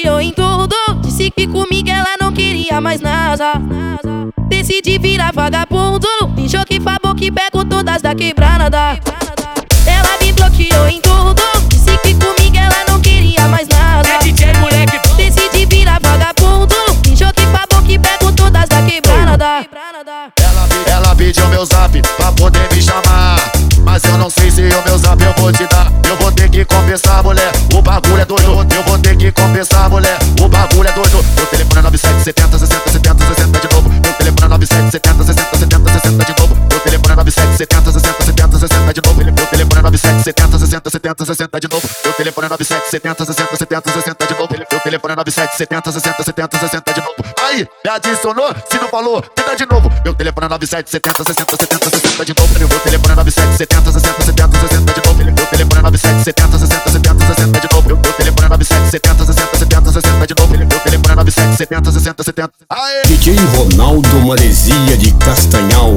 bloqueou em tudo. Disse que comigo ela não queria mais nada. Decidi virar vagabundo. Fingiu que favor que pego todas da quebrada. Ela me bloqueou em tudo. Disse que comigo ela não queria mais nada. É DJ moleque. Decidi virar vagabundo. Fingiu que favor que pego todas da quebrada. Ela pediu meu zap pra poder me chamar, mas eu não sei se o meu zap eu vou te dar. Eu vou ter que compensar, mulher, o bagulho é doido. Eu vou ter que compensar, mulher, o bagulho é doido. Meu telefone é 9770 60 70 60 de novo. Meu telefone é 9770 60 70 60 de novo. Meu telefone é 9770 60 70 60 de novo. Meu telefone é 9770 60 70 60 de novo. Meu telefone é 9770 60 70 60 de novo. Meu telefone é 9770 60 70 60 de novo. Aí, me adicionou, se não falou, tenta de novo. Meu telefone é 9770 60 70 60 de novo. Meu telefone é 9770 60 70 60 de novo. Meu telefone é 9770 60 70 60 de novo. Meu telefone é 9770 60 70 60 de novo. Meu telefone é 9770 60 70. Aê! DJ Ronaldo Maresia de Castanhal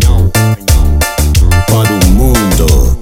para o mundo.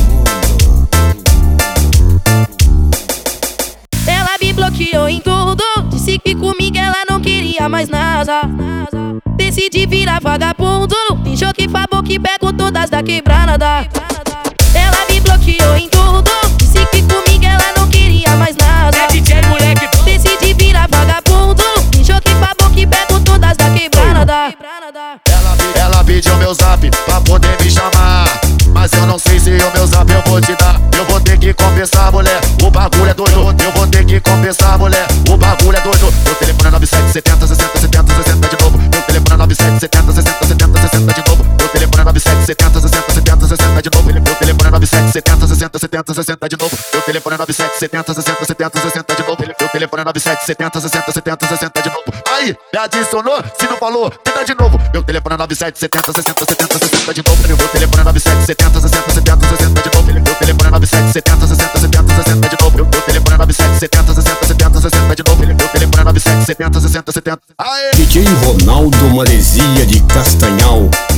Ela me bloqueou em tudo. Disse que comigo ela não queria mais nada. Decidi virar vagabundo. Fingiu que favor que pego todas da quebrada. Ela me bloqueou em tudo. Disse que comigo ela não queria mais nada. É DJ moleque. Decidi virar vagabundo. Fingiu que favor que pego todas da quebrada. Ela pediu meu zap pra poder me chamar, mas eu não sei se o meu zap eu vou te dar. Eu vou ter que compensar, mulher, o bagulho é doido. Eu vou ter que compensar, mulher, o bagulho é doido. Meu telefone é 9770 60 70 60 de novo. Meu telefone é 9770 60 70 60 de novo. Meu telefone é 9770 60 70 60 de novo. Meu telefone é 9770 60 70 60 de novo. Meu telefone é 9770 60 70 60 de novo. Meu telefone é 9770 60 70 60 de novo. Aí, me adicionou, se não falou, tenta de novo. Meu telefone é 9770 60 70 60 de novo. Meu telefone é 9770 60 70 60 de novo. Meu telefone é 9770 60 70 60 de novo. Meu telefone é 9770 60 70 60 de novo. Meu telefone é 9770 60 70. Aê! DJ Ronaldo Maresia de Castanhal